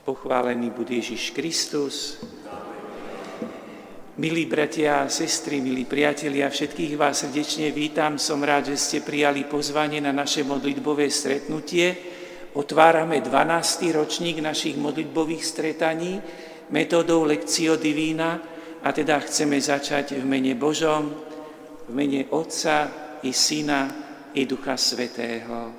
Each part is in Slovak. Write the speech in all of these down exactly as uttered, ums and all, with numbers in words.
Pochválený buď Ježiš Kristus. Milí bratia a sestry, milí priatelia, všetkých vás srdečne vítam. Som rád, že ste prijali pozvanie na naše modlitbové stretnutie. Otvárame dvanásty ročník našich modlitbových stretaní metódou Lectio Divina a teda chceme začať v mene Božom, v mene Otca i Syna i Ducha Svätého.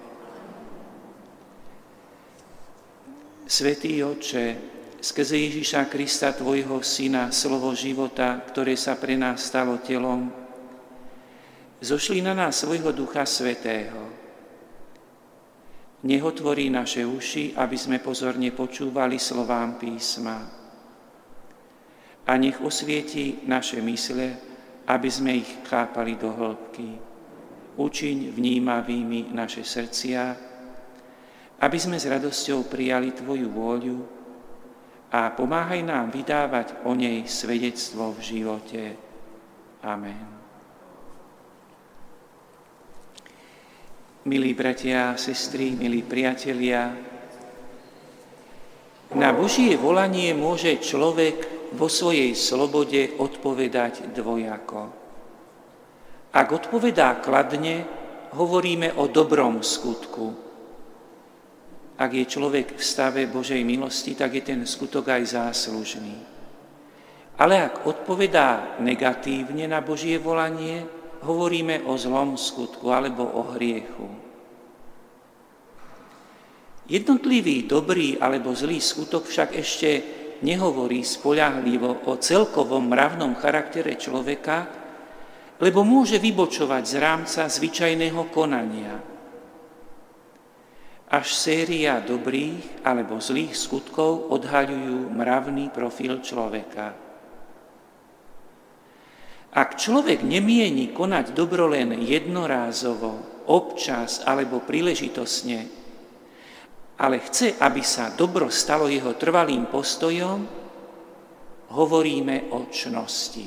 Svätý Otče, skrze Ježiša Krista, Tvojho Syna, slovo života, ktoré sa pre nás stalo telom, zošli na nás svojho Ducha Svätého. Nech otvorí naše uši, aby sme pozorne počúvali slovám písma. A nech osvietí naše mysle, aby sme ich chápali do hĺbky. Učiň vnímavými naše srdcia, aby sme s radosťou prijali Tvoju vôľu a pomáhaj nám vydávať o nej svedectvo v živote. Amen. Milí bratia a sestry, milí priatelia, na Božie volanie môže človek vo svojej slobode odpovedať dvojako. Ak odpovedá kladne, hovoríme o dobrom skutku. Ak je človek v stave Božej milosti, tak je ten skutok aj záslužný. Ale ak odpovedá negatívne na Božie volanie, hovoríme o zlom skutku alebo o hriechu. Jednotlivý dobrý alebo zlý skutok však ešte nehovorí spoľahlivo o celkovom mravnom charaktere človeka, lebo môže vybočovať z rámca zvyčajného konania. Až séria dobrých alebo zlých skutkov odhaľujú mravný profil človeka. Ak človek nemieni konať dobro len jednorázovo, občas alebo príležitosne, ale chce, aby sa dobro stalo jeho trvalým postojom, hovoríme o čnosti.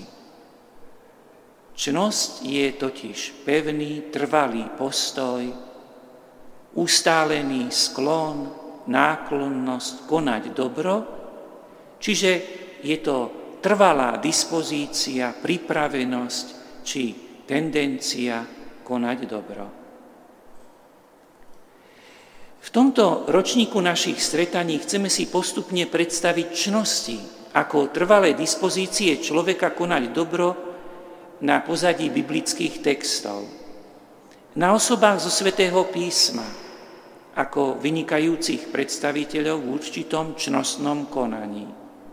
Čnosť je totiž pevný, trvalý postoj, ustálený sklon, náklonnosť konať dobro, čiže je to trvalá dispozícia, pripravenosť či tendencia konať dobro. V tomto ročníku našich stretaní chceme si postupne predstaviť čnosti ako trvalé dispozície človeka konať dobro na pozadí biblických textov, na osobách zo Svätého písma, ako vynikajúcich predstaviteľov v určitom čnostnom konaní.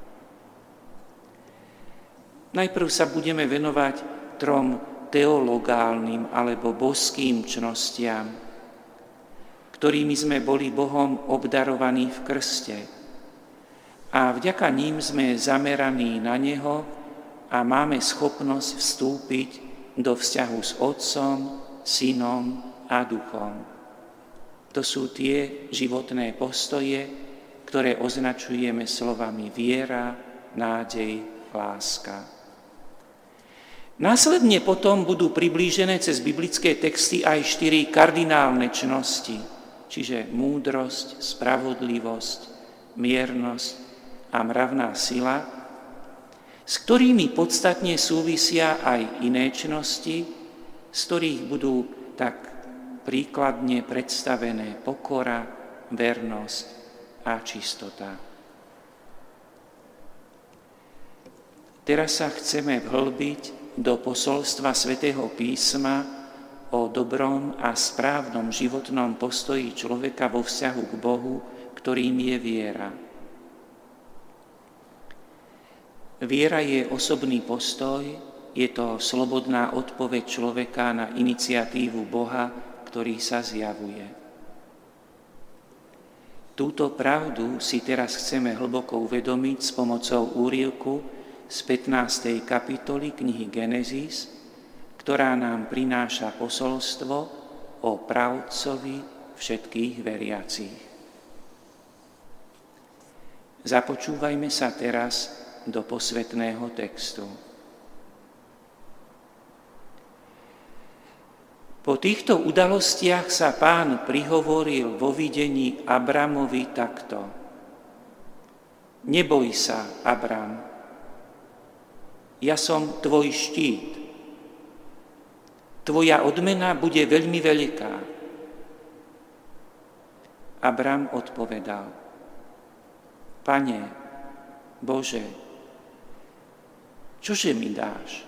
Najprv sa budeme venovať trom teologálnym alebo božským čnostiam, ktorými sme boli Bohom obdarovaní v krste. A vďaka ním sme zameraní na Neho a máme schopnosť vstúpiť do vzťahu s Otcom, Synom a Duchom. To sú tie životné postoje, ktoré označujeme slovami viera, nádej, láska. Následne potom budú priblížené cez biblické texty aj štyri kardinálne čnosti, čiže múdrosť, spravodlivosť, miernosť a mravná sila, s ktorými podstatne súvisia aj iné čnosti, z ktorých budú tak príkladne predstavené pokora, vernosť a čistota. Teraz sa chceme vhlbiť do posolstva Svätého písma o dobrom a správnom životnom postoji človeka vo vzťahu k Bohu, ktorým je viera. Viera je osobný postoj, je to slobodná odpoveď človeka na iniciatívu Boha, ktorý sa zjavuje. Túto pravdu si teraz chceme hlboko uvedomiť s pomocou úryvku z pätnástej kapitoly knihy Genesis, ktorá nám prináša posolstvo o pravdcovi všetkých veriacich. Započúvajme sa teraz do posvätného textu. Po týchto udalostiach sa Pán prihovoril vo videní Abramovi takto. Neboj sa, Abram, ja som tvoj štít. Tvoja odmena bude veľmi veľká. Abram odpovedal: Pane Bože, čože mi dáš?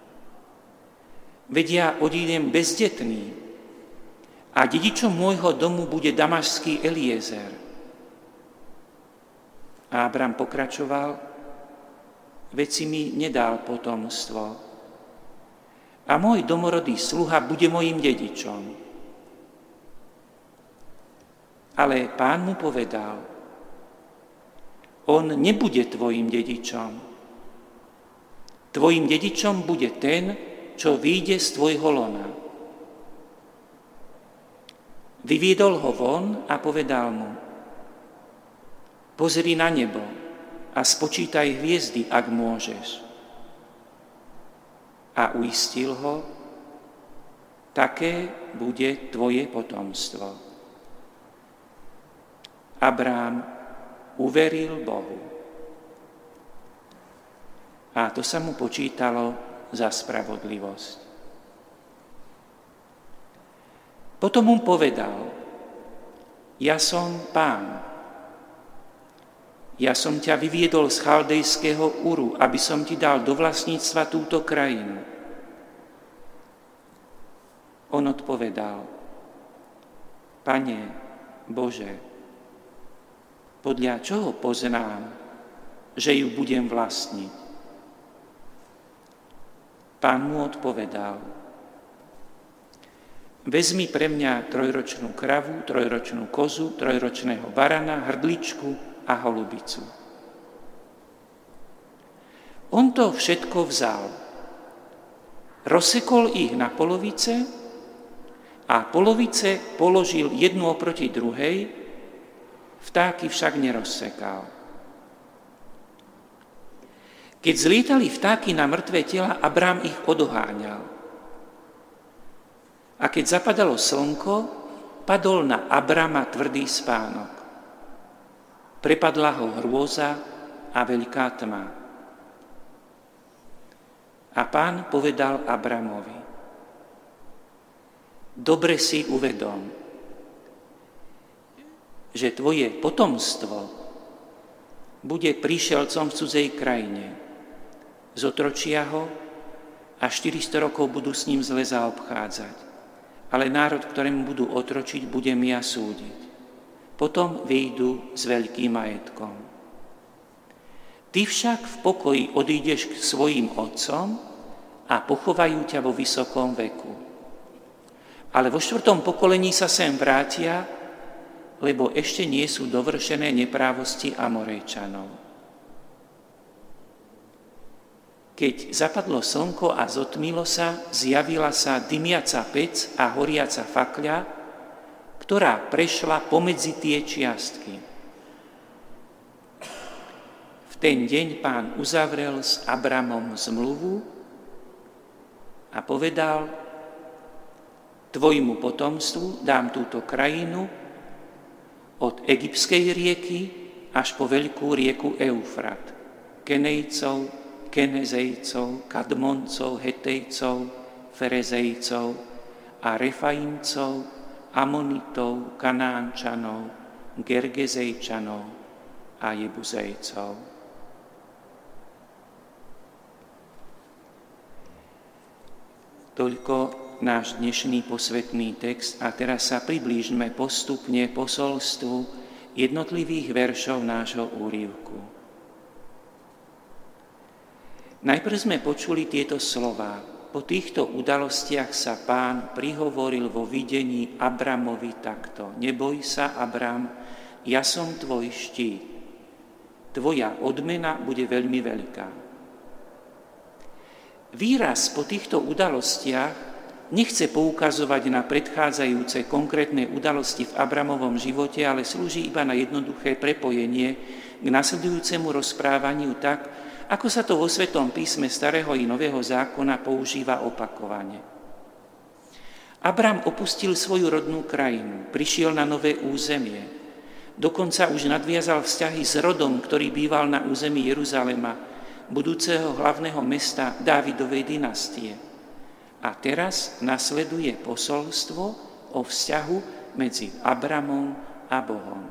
Veď ja odídem bezdetný a dedičom môjho domu bude damašský Eliezer. A Abram pokračoval: veď si mi nedal potomstvo a môj domorodý sluha bude mojím dedičom. Ale Pán mu povedal: on nebude tvojim dedičom. Tvojim dedičom bude ten, čo vyjde z tvojho lona. Vyviedol ho von a povedal mu: pozri na nebo a spočítaj hviezdy, ak môžeš. A uistil ho: také bude tvoje potomstvo. Abrám uveril Bohu. A to sa mu počítalo za spravodlivosť. Potom mu povedal: ja som Pán. Ja som ťa vyviedol z chaldejského Uru, aby som ti dal do vlastníctva túto krajinu. On odpovedal: Pane Bože, podľa čoho poznám, že ju budem vlastniť? Pán mu odpovedal: vezmi pre mňa trojročnú kravu, trojročnú kozu, trojročného barana, hrdličku a holubicu. On to všetko vzal. Rozsekol ich na polovice a polovice položil jednu oproti druhej, vtáky však nerozsekal. Keď zlietali vtáky na mŕtve tela, Abrám ich odoháňal. A keď zapadalo slnko, padol na Abrama tvrdý spánok. Prepadla ho hrôza a veľká tma. A Pán povedal Abramovi: dobre si uvedom, že tvoje potomstvo bude prišielcom v cudzej krajine. Zotročia ho a štyristo rokov budú s ním zle zaobchádzať. Ale národ, ktorému budú otročiť, budem ja súdiť. Potom vyjdu s veľkým majetkom. Ty však v pokoji odídeš k svojim otcom a pochovajú ťa vo vysokom veku. Ale vo štvrtom pokolení sa sem vrátia, lebo ešte nie sú dovršené neprávosti Amorejčanov. Keď zapadlo slnko a zotmilo sa, zjavila sa dymiaca pec a horiaca fakľa, ktorá prešla pomedzi tie čiastky. V ten deň Pán uzavrel s Abramom zmluvu a povedal: tvojmu potomstvu dám túto krajinu od egyptskej rieky až po veľkú rieku Eufrat, Kenejcov, Kenezejcov, Kadmoncov, Hetejcov, Ferezejcov a Refaimcov, Amonitov, Kanánčanov, Gergezejčanov a Jebuzejcov. Toľko náš dnešný posvätný text a teraz sa priblížme postupne posolstvu jednotlivých veršov nášho úryvku. Najprv sme počuli tieto slová. Po týchto udalostiach sa Pán prihovoril vo videní Abramovi takto: neboj sa, Abram, ja som tvoj štít. Tvoja odmena bude veľmi veľká. Výraz po týchto udalostiach nechce poukazovať na predchádzajúce konkrétne udalosti v Abramovom živote, ale slúži iba na jednoduché prepojenie k nasledujúcemu rozprávaniu tak, ako sa to vo Svätom písme Starého i Nového zákona používa opakovane. Abram opustil svoju rodnú krajinu, prišiel na nové územie Dokonca už nadviazal vzťahy s rodom, ktorý býval na území Jeruzalema, budúceho hlavného mesta Dávidovej dynastie. A teraz nasleduje posolstvo o vzťahu medzi Abramom a Bohom.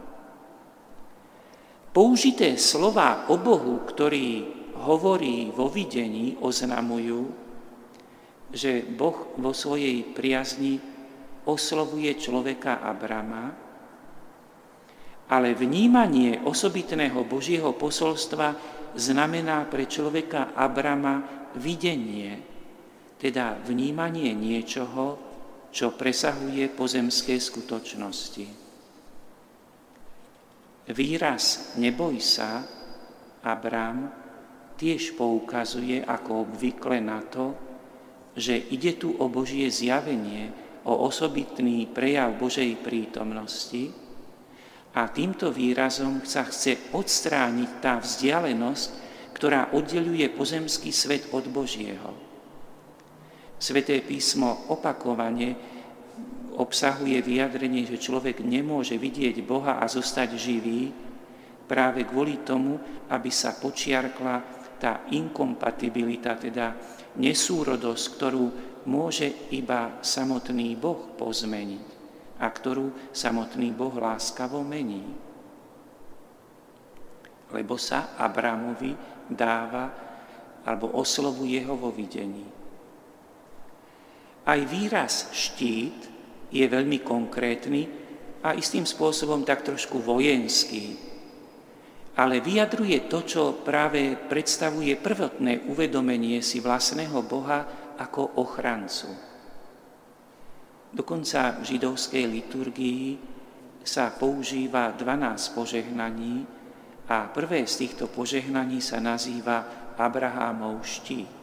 Použité slová o Bohu, ktorý hovorí vo videní, oznamujú, že Boh vo svojej priazni oslovuje človeka Abrama, ale vnímanie osobitného Božieho posolstva znamená pre človeka Abrama videnie, teda vnímanie niečoho, čo presahuje pozemské skutočnosti. Výraz neboj sa, Abram, tiež poukazuje ako obvykle na to, že ide tu o Božie zjavenie, o osobitný prejav Božej prítomnosti, a týmto výrazom sa chce odstrániť tá vzdialenosť, ktorá oddeľuje pozemský svet od Božieho. Sväté písmo opakovane obsahuje vyjadrenie, že človek nemôže vidieť Boha a zostať živý, práve kvôli tomu, aby sa počiarkla tá inkompatibilita, teda nesúrodosť, ktorú môže iba samotný Boh pozmeniť a ktorú samotný Boh láskavo mení. Lebo sa Abramovi dáva alebo oslovuje ho vo videní. Aj výraz štít je veľmi konkrétny a istým spôsobom tak trošku vojenský, ale vyjadruje to, čo práve predstavuje prvotné uvedomenie si vlastného Boha ako ochrancu. Dokonca v židovskej liturgii sa používa dvanásť požehnaní a prvé z týchto požehnaní sa nazýva Abrahámov štít.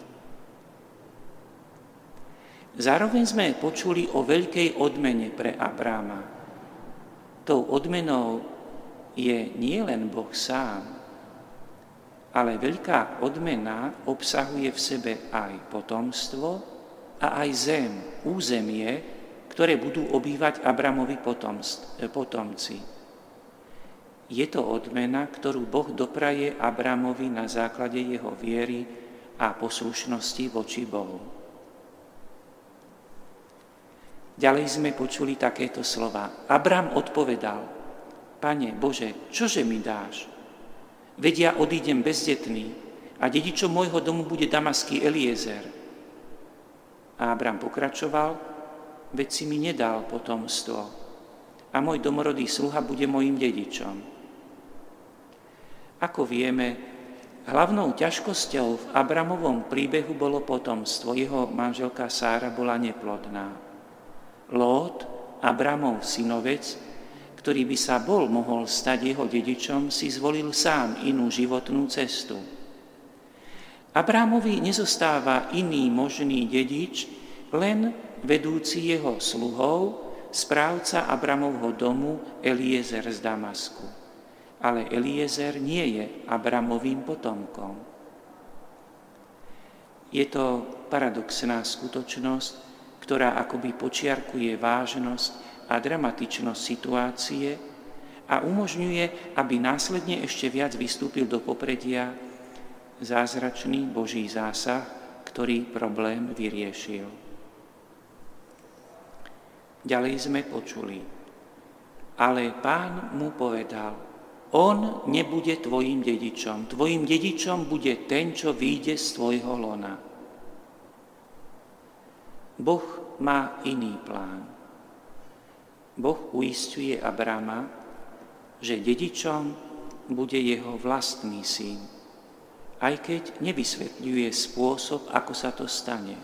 Zároveň sme počuli o veľkej odmene pre Abráma. Tou odmenou je nielen Boh sám, ale veľká odmena obsahuje v sebe aj potomstvo a aj zem, územie, ktoré budú obývať Abramovi potomci. Je to odmena, ktorú Boh dopraje Abramovi na základe jeho viery a poslušnosti voči Bohu. Ďalej sme počuli takéto slova. Abram odpovedal: Pane Bože, čože mi dáš? Veď ja odídem bezdetný a dedičom môjho domu bude damaský Eliezer. A Abram pokračoval: Veď si mi nedal potomstvo a môj domorodý sluha bude mojím dedičom. Ako vieme, hlavnou ťažkosťou v Abramovom príbehu bolo potomstvo. Jeho manželka Sára bola neplodná. Lót, Abramov synovec, ktorý by sa bol mohol stať jeho dedičom, si zvolil sám inú životnú cestu. Abramovi nezostáva iný možný dedič, len vedúci jeho sluhov, správca Abramovho domu Eliezer z Damasku. Ale Eliezer nie je Abramovým potomkom. Je to paradoxná skutočnosť, ktorá akoby počiarkuje vážnosť a dramatičnosť situácie a umožňuje, aby následne ešte viac vystúpil do popredia zázračný Boží zásah, ktorý problém vyriešil. Ďalej sme počuli: Ale Pán mu povedal: On nebude tvojim dedičom. Tvojim dedičom bude ten, čo vyjde z tvojho lona. Boh má iný plán. Boh uisťuje Abrama, že dedičom bude jeho vlastný syn, aj keď nevysvetľuje spôsob, ako sa to stane.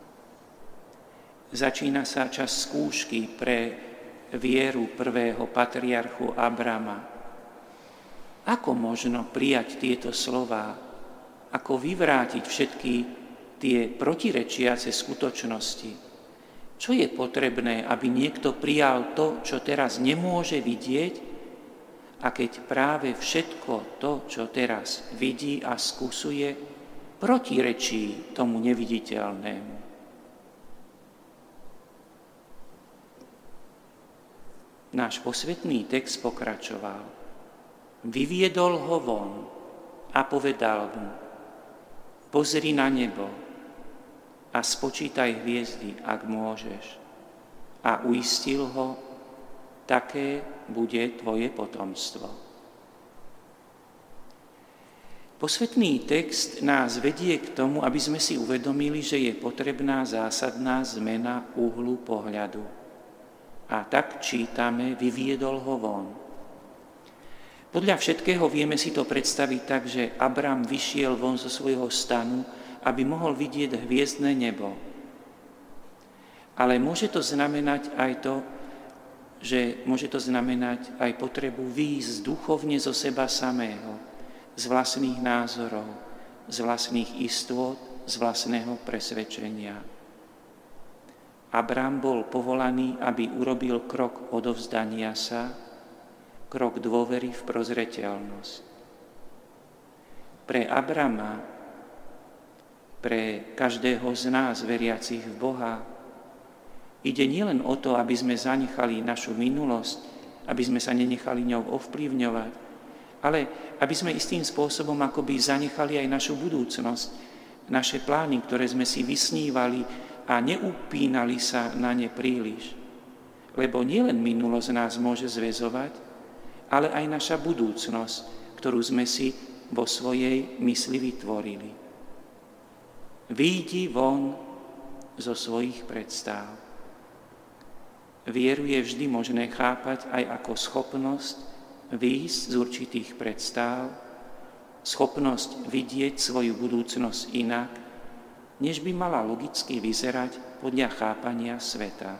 Začína sa čas skúšky pre vieru prvého patriarchu Abrama. Ako možno prijať tieto slová? Ako vyvrátiť všetky tie protirečiace skutočnosti? Čo je potrebné, aby niekto prijal to, čo teraz nemôže vidieť, a keď práve všetko to, čo teraz vidí a skúsuje, protirečí tomu neviditeľnému? náš posvetný text pokračoval. Vyviedol ho von a povedal mu, pozri na nebo a spočítaj hviezdy, ak môžeš. A uistil ho, také bude tvoje potomstvo. Posvetný text nás vedie k tomu, aby sme si uvedomili, že je potrebná zásadná zmena uhlu pohľadu. A tak čítame, vyviedol ho von. Podľa všetkého vieme si to predstaviť tak, že Abram vyšiel von zo svojho stanu, aby mohol vidieť hviezdne nebo. Ale môže to znamenať aj to, že môže to znamenať aj potrebu výjsť duchovne zo seba samého, z vlastných názorov, z vlastných istôt, z vlastného presvedčenia. Abram bol povolaný, aby urobil krok odovzdania sa, krok dôvery v prozreteľnosť. Pre Abrama, pre každého z nás veriacich v Boha, ide nielen o to, aby sme zanechali našu minulosť, aby sme sa nenechali ňou ovplyvňovať, ale aby sme istým spôsobom akoby zanechali aj našu budúcnosť, naše plány, ktoré sme si vysnívali a neupínali sa na ne príliš. Lebo nielen minulosť nás môže zväzovať, ale aj naša budúcnosť, ktorú sme si vo svojej mysli vytvorili. Výjdi von zo svojich predstáv. Vieru je vždy možné chápať aj ako schopnosť výjsť z určitých predstáv, schopnosť vidieť svoju budúcnosť inak, než by mala logicky vyzerať podľa chápania sveta.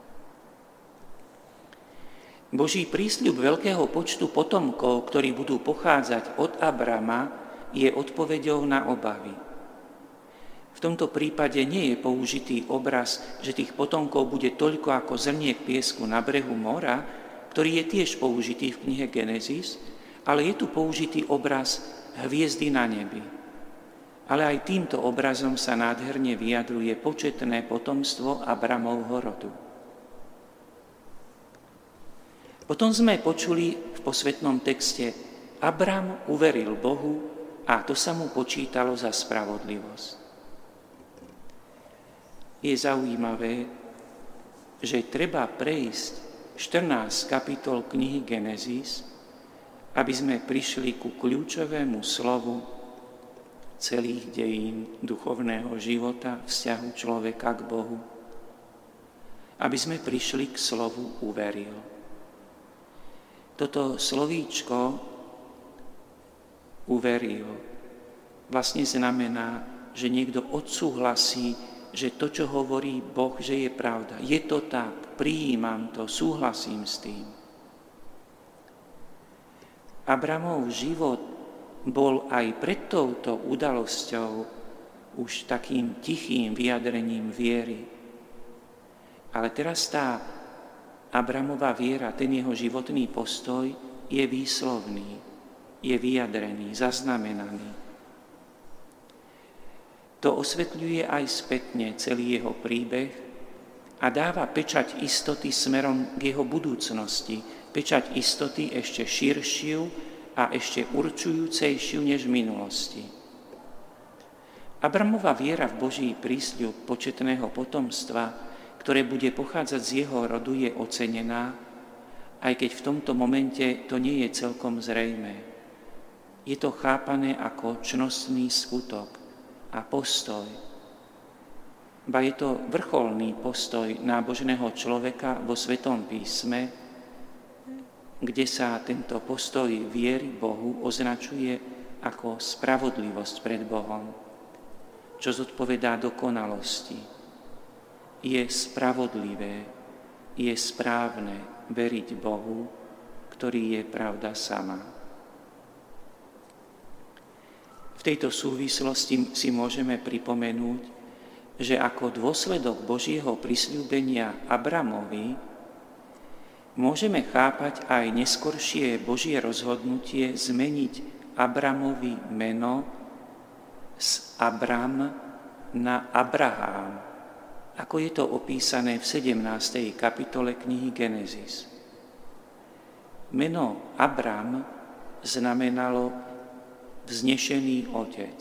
Boží prísľub veľkého počtu potomkov, ktorí budú pochádzať od Abrama, je odpoveďou na obavy. V tomto prípade nie je použitý obraz, že tých potomkov bude toľko ako zrniek piesku na brehu mora, ktorý je tiež použitý v knihe Genesis, ale je tu použitý obraz hviezdy na nebi. Ale aj týmto obrazom sa nádherne vyjadruje početné potomstvo Abramovho rodu. Potom sme počuli v posvetnom texte, Abram uveril Bohu a to sa mu počítalo za spravodlivosť. Je zaujímavé, že treba prejsť štrnásť kapitol knihy Genesis, aby sme prišli ku kľúčovému slovu celých dejín duchovného života, vzťahu človeka k Bohu. Aby sme prišli k slovu uveril. Toto slovíčko uveril vlastne znamená, že niekto odsúhlasí, že to, čo hovorí Boh, že je pravda. Je to tak, prijímam to, súhlasím s tým. Abramov život bol aj pred touto udalosťou už takým tichým vyjadrením viery. Ale teraz tá Abramová viera, ten jeho životný postoj je výslovný, je vyjadrený, zaznamenaný. To osvetľuje aj spätne celý jeho príbeh a dáva pečať istoty smerom k jeho budúcnosti, pečať istoty ešte širšiu a ešte určujúcejšiu než v minulosti. Abramová viera v Boží prísľub početného potomstva, ktoré bude pochádzať z jeho rodu, je ocenená, aj keď v tomto momente to nie je celkom zrejmé. Je to chápané ako čnostný skutok a postoj. Ba je to vrcholný postoj nábožného človeka vo Svetom písme, kde sa tento postoj viery Bohu označuje ako spravodlivosť pred Bohom, čo zodpovedá dokonalosti. Je spravodlivé, je správne veriť Bohu, ktorý je pravda sama. V tejto súvislosti si môžeme pripomenúť, že ako dôsledok Božieho prisľúbenia Abramovi môžeme chápať aj neskoršie Božie rozhodnutie zmeniť Abramovi meno z Abram na Abrahám, ako je to opísané v sedemnástej kapitole knihy Genesis. Meno Abram znamenalo vznešený otec.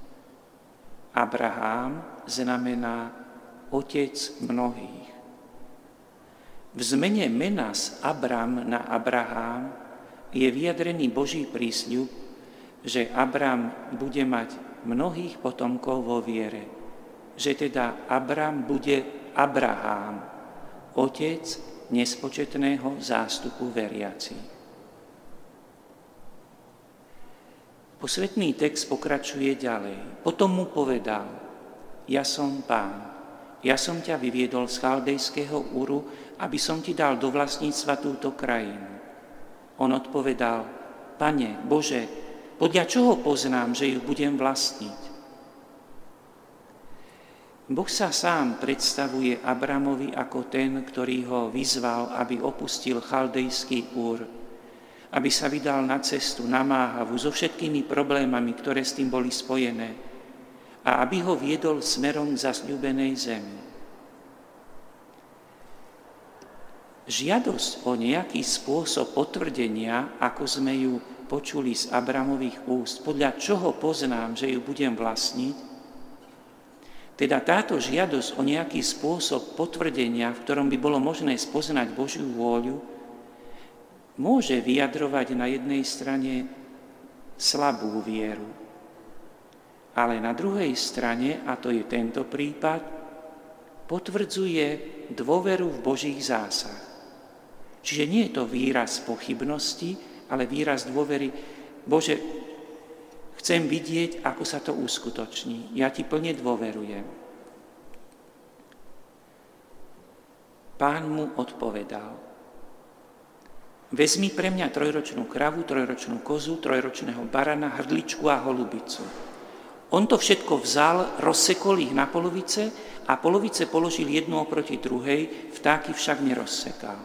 Abrahám znamená otec mnohých. V zmene mena z Abram na Abrahám je vyjadrený Boží prísľub, že Abram bude mať mnohých potomkov vo viere, že teda Abram bude Abrahám, otec nespočetného zástupu veriacich. Posvetný text pokračuje ďalej. Potom mu povedal: Ja som Pán, ja som ťa vyviedol z chaldejského Uru, aby som ti dal do vlastníctva túto krajinu. On odpovedal: Pane, Bože, podľa čoho poznám, že ju budem vlastniť? Boh sa sám predstavuje Abramovi ako ten, ktorý ho vyzval, aby opustil chaldejský Úr, aby sa vydal na cestu namáhavú so všetkými problémami, ktoré s tým boli spojené, a aby ho viedol smerom k zasľúbenej zemi. Žiadosť o nejaký spôsob potvrdenia, ako sme ju počuli z Abramových úst, podľa čoho poznám, že ju budem vlastniť, teda táto žiadosť o nejaký spôsob potvrdenia, v ktorom by bolo možné spoznať Božiu vôľu, môže vyjadrovať na jednej strane slabú vieru, ale na druhej strane, a to je tento prípad, potvrdzuje dôveru v Božích zásah. Čiže nie je to výraz pochybnosti, ale výraz dôvery. Bože, chcem vidieť, ako sa to uskutoční. Ja ti plne dôverujem. Pán mu odpovedal: Vezmi pre mňa trojročnú kravu, trojročnú kozu, trojročného barana, hrdličku a holubicu. On to všetko vzal, rozsekol ich na polovice a polovice položil jednu oproti druhej, vtáky však nerozsekal.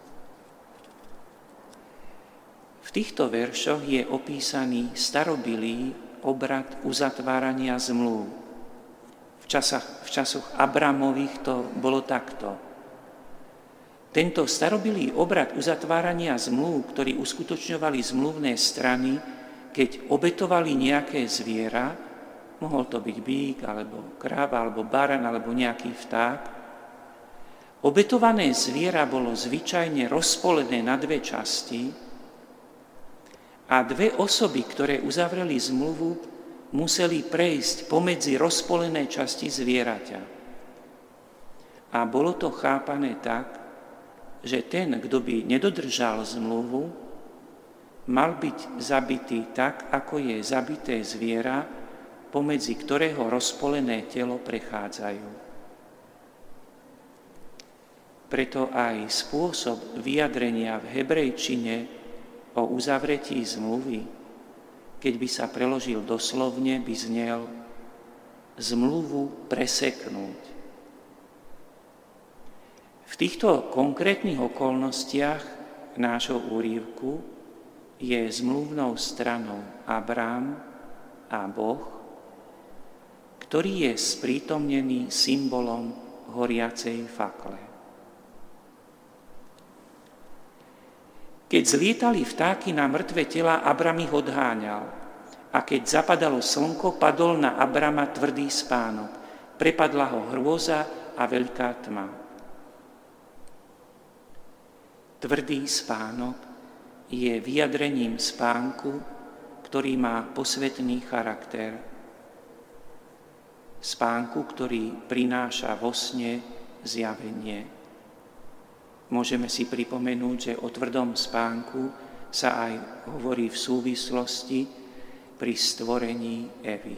V týchto veršoch je opísaný starobilý obrad uzatvárania zmluv. V, časach, v časoch Abramových to bolo takto. Tento starobilý obrad uzatvárania zmluv, ktorý uskutočňovali zmluvné strany, keď obetovali nejaké zviera, mohol to byť bík, alebo kráva, alebo baran, alebo nejaký vták, obetované zviera bolo zvyčajne rozpolené na dve časti a dve osoby, ktoré uzavreli zmluvu, museli prejsť pomedzi rozpolené časti zvieraťa. A bolo to chápané tak, že ten, kto by nedodržal zmluvu, mal byť zabitý tak, ako je zabité zviera, pomedzi ktorého rozpolené telo prechádzajú. Preto aj spôsob vyjadrenia v hebrejčine o uzavretí zmluvy, keď by sa preložil doslovne, by znel zmluvu preseknúť. V týchto konkrétnych okolnostiach nášho úryvku je zmluvnou stranou Abrám a Boh, ktorý je sprítomnený symbolom horiacej fakle. Keď zlietali vtáky na mŕtve tela, Abram ich odháňal. A keď zapadalo slnko, padol na Abrama tvrdý spánok. Prepadla ho hrôza a veľká tma. Tvrdý spánok je vyjadrením spánku, ktorý má posvetný charakter. Spánku, ktorý prináša vo sne zjavenie. Môžeme si pripomenúť, že o tvrdom spánku sa aj hovorí v súvislosti pri stvorení Evy.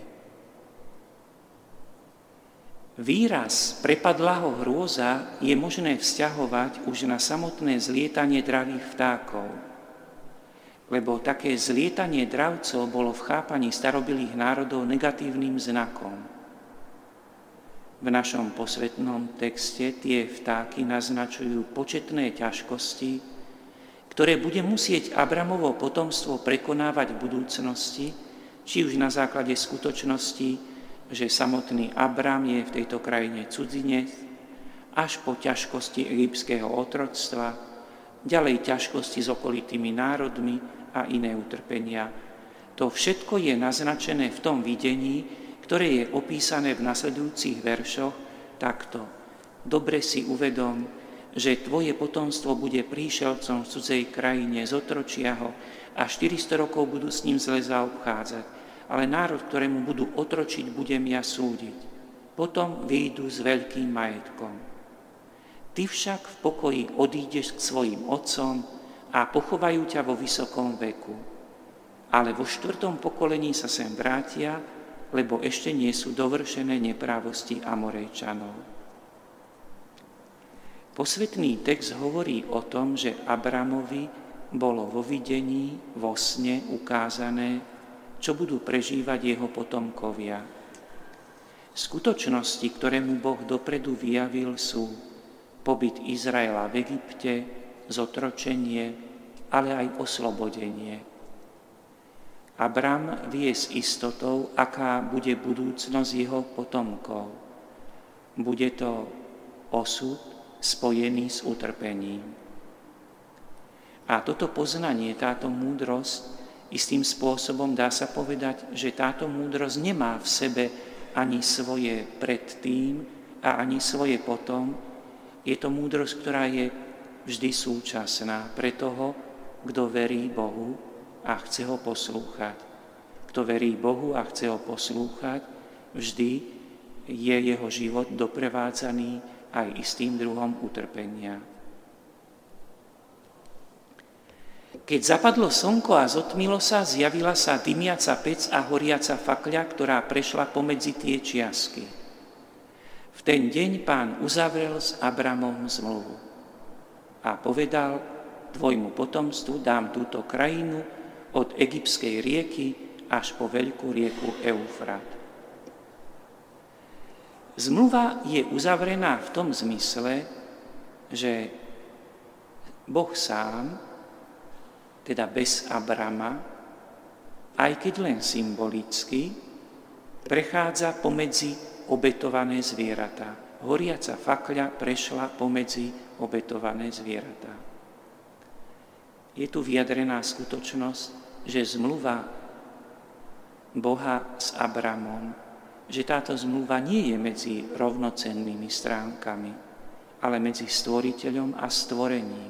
Výraz prepadla ho hrôza je možné vzťahovať už na samotné zlietanie dravých vtákov, lebo také zlietanie dravcov bolo v chápaní starobilých národov negatívnym znakom. V našom posvetnom texte tie vtáky naznačujú početné ťažkosti, ktoré bude musieť Abramovo potomstvo prekonávať v budúcnosti, či už na základe skutočnosti, že samotný Abram je v tejto krajine cudzinec, až po ťažkosti egyptského otroctva, ďalej ťažkosti s okolitými národmi a iné utrpenia. To všetko je naznačené v tom videní, ktoré je opísané v nasledujúcich veršoch takto. Dobre si uvedom, že tvoje potomstvo bude príšelcom v cudzej krajine, zotročia ho a štyristo rokov budú s ním zle zaobchádzať. Ale národ, ktorému budú otročiť, budem ja súdiť. Potom vyjdu s veľkým majetkom. Ty však v pokoji odídeš k svojim otcom a pochovajú ťa vo vysokom veku. Ale vo štvrtom pokolení sa sem vrátia, lebo ešte nie sú dovršené neprávosti Amorejčanov. Posvetný text hovorí o tom, že Abramovi bolo vo videní, vo sne ukázané, čo budú prežívať jeho potomkovia. Skutočnosti, ktoré mu Boh dopredu vyjavil, sú pobyt Izraela v Egypte, zotročenie, ale aj oslobodenie. Abram vie s istotou, aká bude budúcnosť jeho potomkov. Bude to osud spojený s utrpením. A toto poznanie, táto múdrosť, istým spôsobom dá sa povedať, že táto múdrosť nemá v sebe ani svoje predtým a ani svoje potom. Je to múdrosť, ktorá je vždy súčasná pre toho, kto verí Bohu a chce ho poslúchať. Kto verí Bohu a chce ho poslúchať, vždy je jeho život doprevádzaný aj istým druhom utrpenia. Keď zapadlo slnko a zotmilo sa, zjavila sa dymiaca pec a horiaca fakľa, ktorá prešla pomedzi tie čiasky. V ten deň Pán uzavrel s Abramom zmluvu a povedal: tvojmu potomstvu dám túto krajinu od egyptskej rieky až po veľkú rieku Eufrat. Zmluva je uzavrená v tom zmysle, že Boh sám, teda bez Abrama, aj keď len symbolicky, prechádza pomedzi obetované zvieratá. Horiaca fakľa prešla pomedzi obetované zvieratá. Je tu vyjadrená skutočnosť, že zmluva Boha s Abramom, že táto zmluva nie je medzi rovnocennými stránkami, ale medzi stvoriteľom a stvorením.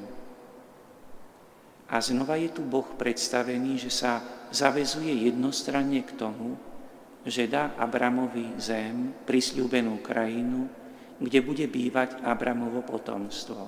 A znova je tu Boh predstavený, že sa zavezuje jednostranne k tomu, že dá Abramovi zem, prisľúbenú krajinu, kde bude bývať Abramovo potomstvo.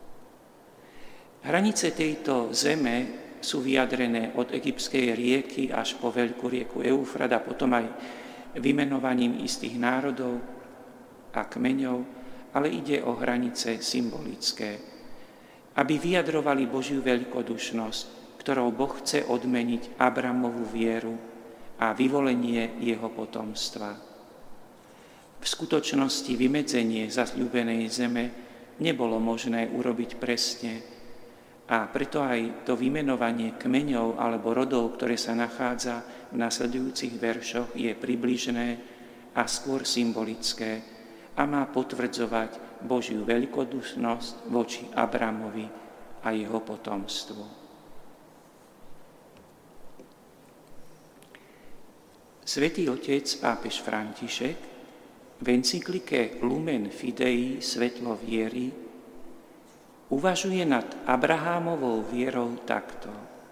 Hranice tejto zeme sú vyjadrené od egyptskej rieky až po veľkú rieku Eufrat a potom aj vymenovaním istých národov a kmeňov, ale ide o hranice symbolické, aby vyjadrovali Božiu veľkodušnosť, ktorou Boh chce odmeniť Abramovu vieru a vyvolenie jeho potomstva. V skutočnosti vymedzenie zasľúbenej zeme nebolo možné urobiť presne a preto aj to vymenovanie kmeňov alebo rodov, ktoré sa nachádza v nasledujúcich veršoch, je približné a skôr symbolické a má potvrdzovať Božiu veľkodušnosť voči Abramovi a jeho potomstvu. Svätý otec pápež František v encyklike Lumen Fidei, svetlo viery, uvažuje nad Abrahámovou vierou takto.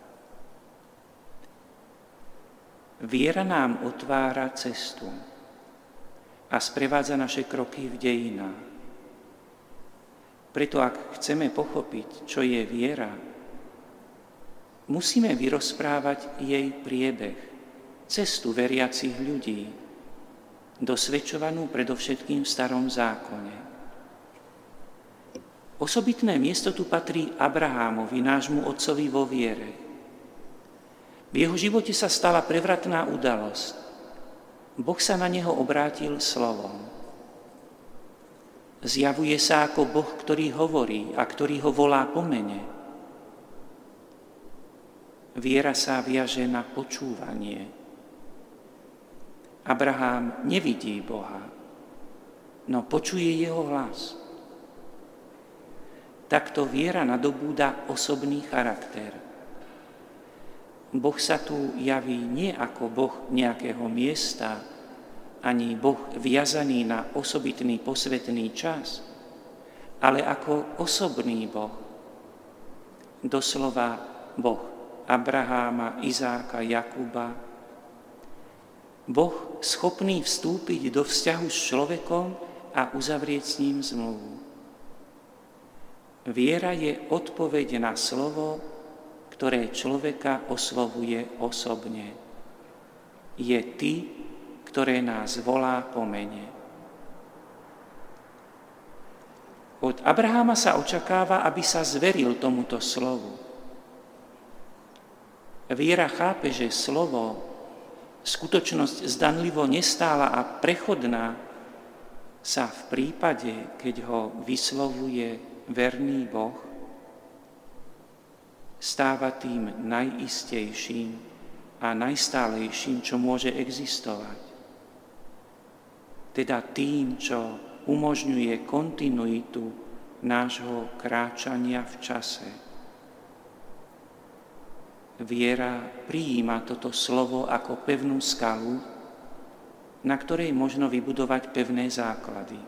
Viera nám otvára cestu a sprevádza naše kroky v dejinách. Preto ak chceme pochopiť, čo je viera, musíme vyrozprávať jej priebeh, cestu veriacich ľudí, dosvedčovanú predovšetkým v Starom zákone. Osobitné miesto tu patrí Abrahámovi, nášmu otcovi vo viere. V jeho živote sa stala prevratná udalosť. Boh sa na neho obrátil slovom. Zjavuje sa ako Boh, ktorý hovorí a ktorý ho volá po mene. Viera sa viaže na počúvanie. Abrahám nevidí Boha, no počuje jeho hlas. takto viera nadobúda osobný charakter. Boh sa tu javí nie ako Boh nejakého miesta, ani Boh viazaný na osobitný posvetný čas, ale ako osobný Boh. Doslova Boh Abraháma, Izáka, Jakuba. Boh schopný vstúpiť do vzťahu s človekom a uzavrieť s ním zmluvu. Viera je odpoveď na slovo, ktoré človeka oslovuje osobne. Je ty, ktoré nás volá po mene. Od Abraháma sa očakáva, aby sa zveril tomuto slovu. Viera chápe, že slovo, skutočnosť zdanlivo nestála a prechodná, sa v prípade, keď ho vyslovuje verný Boh, stáva tým najistejším a najstálejším, čo môže existovať. Teda tým, čo umožňuje kontinuitu nášho kráčania v čase. Viera prijíma toto slovo ako pevnú skalu, na ktorej možno vybudovať pevné základy.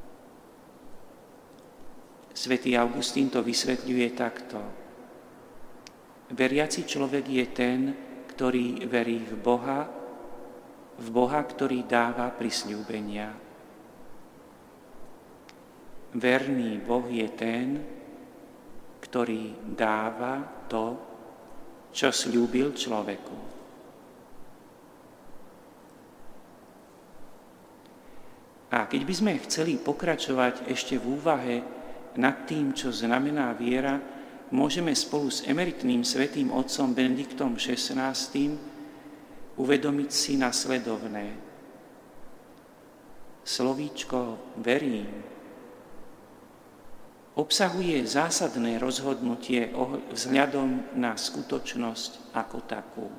Svätý Augustín to vysvetľuje takto. Veriaci človek je ten, ktorý verí v Boha, v Boha, ktorý dáva prisľúbenia. Verný Boh je ten, ktorý dáva to, čo sľúbil človeku. A keď by sme chceli pokračovať ešte v úvahe nad tým, čo znamená viera, môžeme spolu s emeritným svätým otcom Benediktom šestnásty. uvedomiť si nasledovné. Slovíčko verím obsahuje zásadné rozhodnutie vzhľadom na skutočnosť ako takú.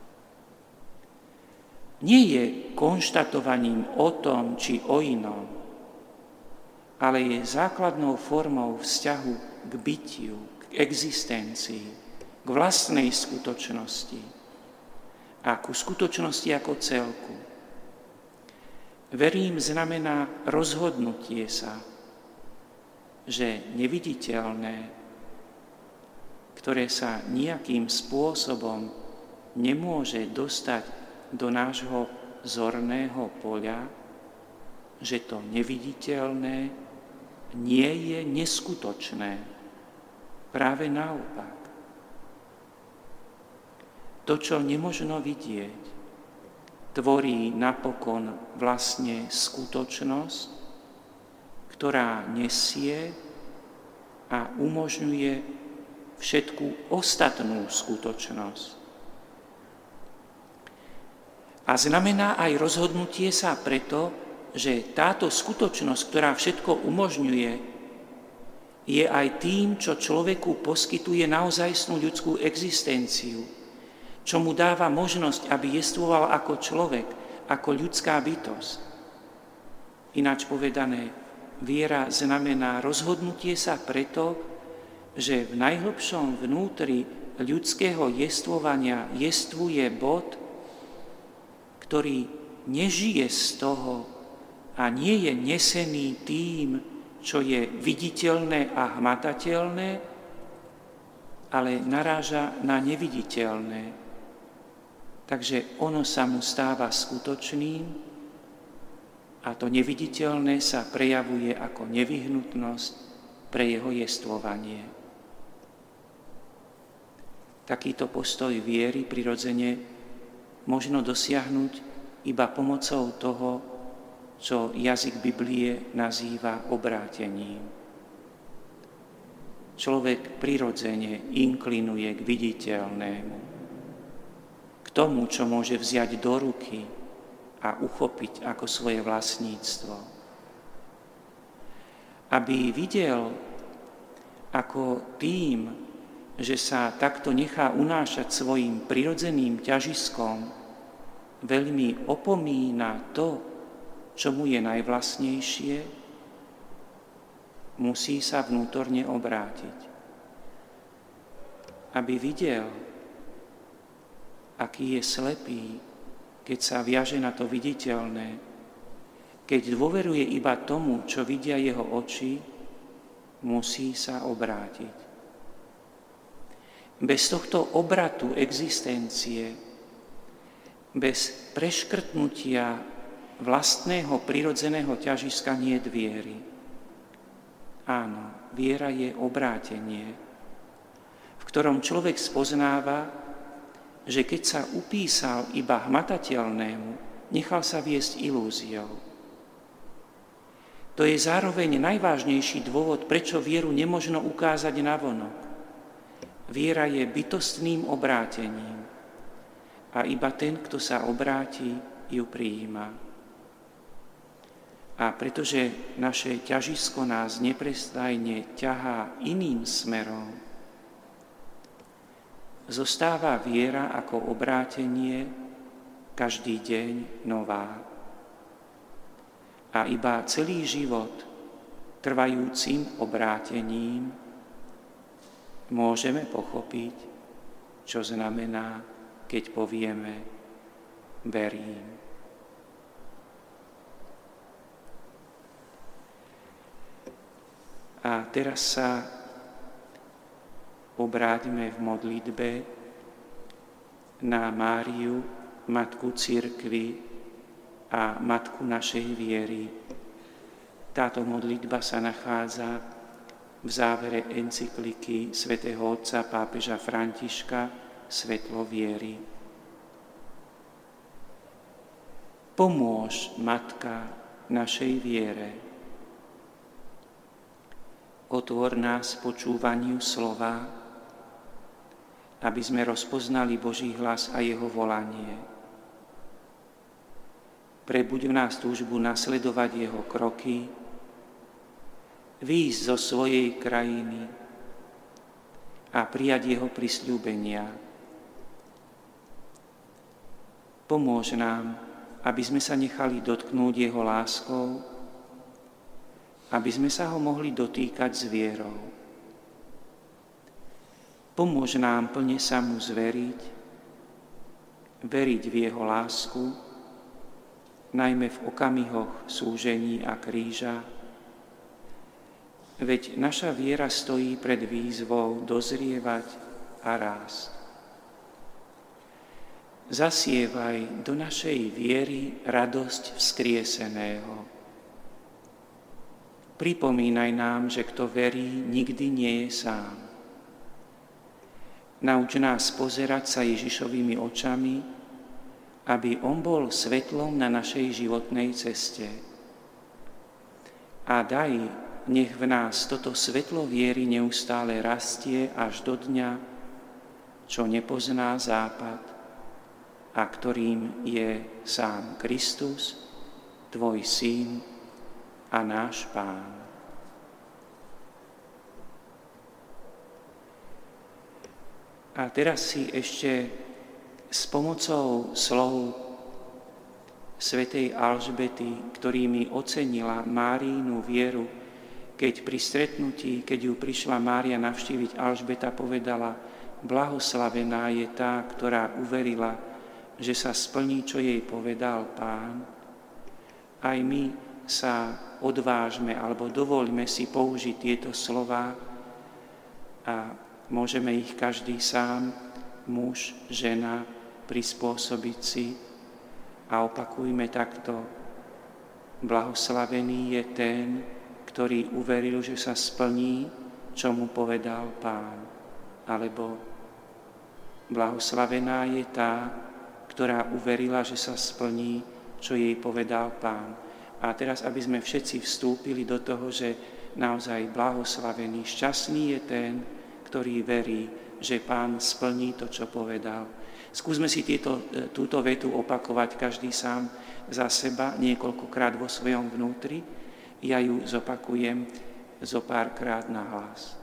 Nie je konštatovaním o tom, či o inom, ale je základnou formou vzťahu k bytiu, k existencii, k vlastnej skutočnosti a ku skutočnosti ako celku. Verím znamená rozhodnutie sa, že neviditeľné, ktoré sa nejakým spôsobom nemôže dostať do nášho zorného poľa, že to neviditeľné nie je neskutočné. Práve naopak. To, čo nemožno vidieť, tvorí napokon vlastne skutočnosť, ktorá nesie a umožňuje všetku ostatnú skutočnosť. A znamená aj rozhodnutie sa preto, že táto skutočnosť, ktorá všetko umožňuje, je aj tým, čo človeku poskytuje naozajstnú ľudskú existenciu, čo mu dáva možnosť, aby jestvoval ako človek, ako ľudská bytosť. Ináč povedané, viera znamená rozhodnutie sa preto, že v najhlbšom vnútri ľudského jestvovania jestvuje bod, ktorý nežije z toho a nie je nesený tým, čo je viditeľné a hmatateľné, ale naráža na neviditeľné. Takže ono sa mu stáva skutočným, a to neviditeľné sa prejavuje ako nevyhnutnosť pre jeho jestvovanie. Takýto postoj viery prirodzene možno dosiahnuť iba pomocou toho, čo jazyk Biblie nazýva obrátením. Človek prirodzene inklinuje k viditeľnému, k tomu, čo môže vziať do ruky a uchopiť ako svoje vlastníctvo. Aby videl, ako tým, že sa takto nechá unášať svojim prirodzeným ťažiskom, veľmi opomína to, čo mu je najvlastnejšie, musí sa vnútorne obrátiť, aby videl, aký je slepý, keď sa viaže na to viditeľné, keď dôveruje iba tomu, čo vidia jeho oči, musí sa obrátiť. Bez tohto obratu existencie, bez preškrtnutia vlastného prirodzeného ťažiska nie je viery. Áno, viera je obrátenie, v ktorom človek spoznáva, že keď sa upísal iba hmatateľnému, nechal sa viesť ilúziou. To je zároveň najvážnejší dôvod, prečo vieru nemožno ukázať navonok. Viera je bytostným obrátením a iba ten, kto sa obráti, ju prijíma. A pretože naše ťažisko nás neprestajne ťahá iným smerom, zostáva viera ako obrátenie každý deň nová. A iba celý život trvajúcim obrátením môžeme pochopiť, čo znamená, keď povieme verím. A teraz sa obráťme v modlitbe na Máriu, Matku cirkvi a Matku našej viery. Táto modlitba sa nachádza v závere encykliky svätého otca pápeža Františka Svetlo viery. Pomôž, Matka našej viere. Otvor nás počúvaniu slova, aby sme rozpoznali Boží hlas a jeho volanie. Prebuď v nás túžbu nasledovať jeho kroky, výjsť zo svojej krajiny a prijať jeho prisľúbenia. Pomôž nám, aby sme sa nechali dotknúť jeho láskou, aby sme sa ho mohli dotýkať s vierou. Pomôž nám plne sa mu zveriť, veriť v jeho lásku, najmä v okamihoch súžení a kríža, veď naša viera stojí pred výzvou dozrievať a rásť. Zasievaj do našej viery radosť vzkrieseného. Pripomínaj nám, že kto verí, nikdy nie je sám. Nauč nás pozerať sa Ježišovými očami, aby on bol svetlom na našej životnej ceste. A daj, nech v nás toto svetlo viery neustále rastie až do dňa, čo nepozná západ a ktorým je sám Kristus, tvoj Syn a náš Pán. A teraz si ešte s pomocou slov svätej Alžbety, ktorými ocenila Máriinu vieru, keď pri stretnutí, keď ju prišla Mária navštíviť, Alžbeta povedala: blahoslavená je tá, ktorá uverila, že sa splní, čo jej povedal Pán. Aj my sa odvážme alebo dovoľme si použiť tieto slová a môžeme ich každý sám, muž, žena, prispôsobiť si a opakujme takto: blahoslavený je ten, ktorý uveril, že sa splní, čo mu povedal Pán. Alebo blahoslavená je tá, ktorá uverila, že sa splní, čo jej povedal Pán. A teraz, aby sme všetci vstúpili do toho, že naozaj blahoslavený, šťastný je ten, ktorý verí, že Pán splní to, čo povedal. Skúsme si tieto, túto vetu opakovať každý sám za seba niekoľkokrát vo svojom vnútri. Ja ju zopakujem zo párkrát na hlas.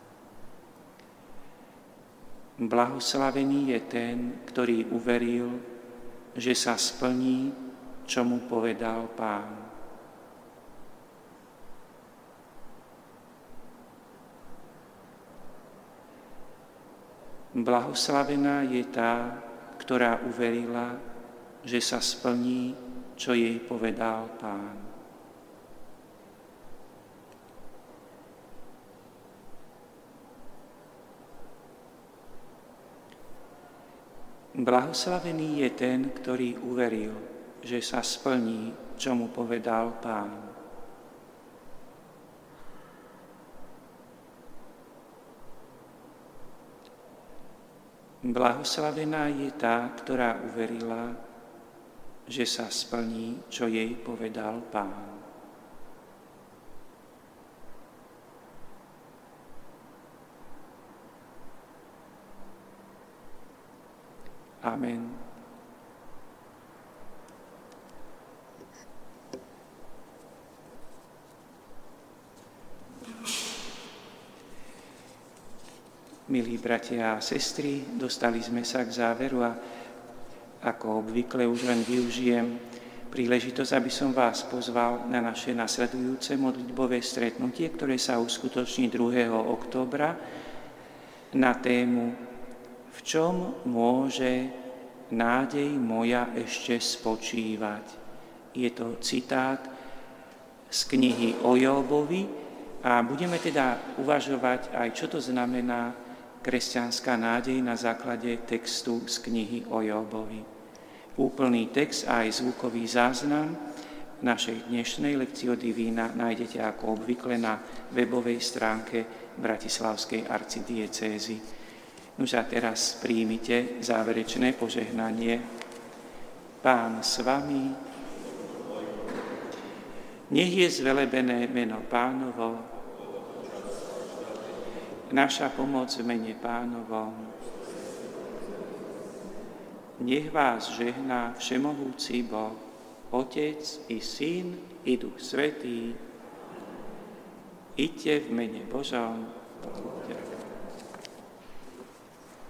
Blahoslavený je ten, ktorý uveril, že sa splní, čo mu povedal Pán. Blahoslavená je tá, ktorá uverila, že sa splní, čo jej povedal Pán. Blahoslavený je ten, ktorý uveril, že sa splní, čo mu povedal Pán. Blahoslavená je tá, ktorá uverila, že sa splní, čo jej povedal Pán. Amen. Milí bratia a sestry, dostali sme sa k záveru a ako obvykle už len využijem príležitosť, aby som vás pozval na naše nasledujúce modlitbové stretnutie, ktoré sa uskutoční druhého októbra na tému V čom môže nádej moja ešte spočívať? Je to citát z knihy o Jóbovi a budeme teda uvažovať aj, čo to znamená kresťanská nádej na základe textu z knihy o Jóbovi. Úplný text a aj zvukový záznam našej dnešnej lekcie Divína nájdete ako obvykle na webovej stránke Bratislavskej arcidiecézy. Už a teraz príjmite záverečné požehnanie. Pán s vami, nech je zvelebené meno Pánovo, naša pomoc v mene Pánovom. Nech vás žehná všemohúci Boh, Otec i Syn i Duch Svätý. Iďte v mene Božom.